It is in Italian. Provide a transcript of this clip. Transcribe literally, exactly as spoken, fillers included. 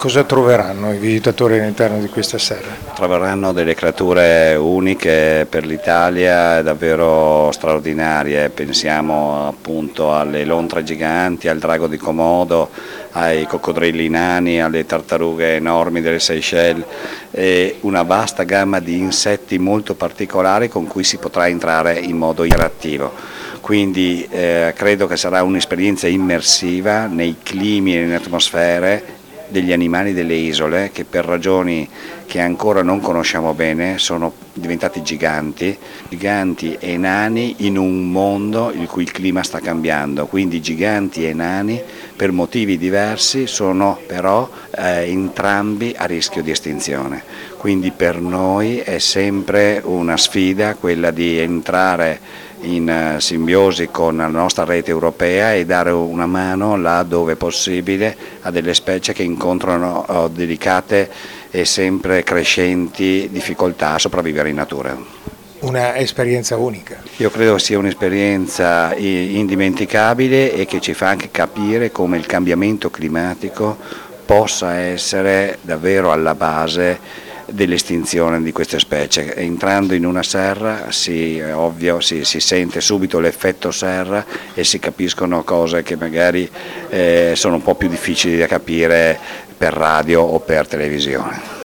Cosa troveranno i visitatori all'interno di questa serra? Troveranno delle creature uniche per l'Italia, davvero straordinarie. Pensiamo appunto alle lontre giganti, al drago di Komodo, ai coccodrilli nani, alle tartarughe enormi delle Seychelles e una vasta gamma di insetti molto particolari con cui si potrà entrare in modo interattivo. Quindi eh, credo che sarà un'esperienza immersiva nei climi e nelle atmosfere degli animali delle isole che per ragioni che ancora non conosciamo bene sono diventati giganti, giganti e nani in un mondo in cui il clima sta cambiando, quindi giganti e nani per motivi diversi sono però eh, entrambi a rischio di estinzione, quindi per noi è sempre una sfida quella di entrare in simbiosi con la nostra rete europea e dare una mano là dove possibile a delle specie che incontrano oh, delicate e sempre crescenti difficoltà a sopravvivere in natura. Una esperienza unica. Io credo sia un'esperienza indimenticabile e che ci fa anche capire come il cambiamento climatico possa essere davvero alla base dell'estinzione di queste specie. Entrando in una serra si, è ovvio, si, si sente subito l'effetto serra e si capiscono cose che magari eh, sono un po' più difficili da capire per radio o per televisione.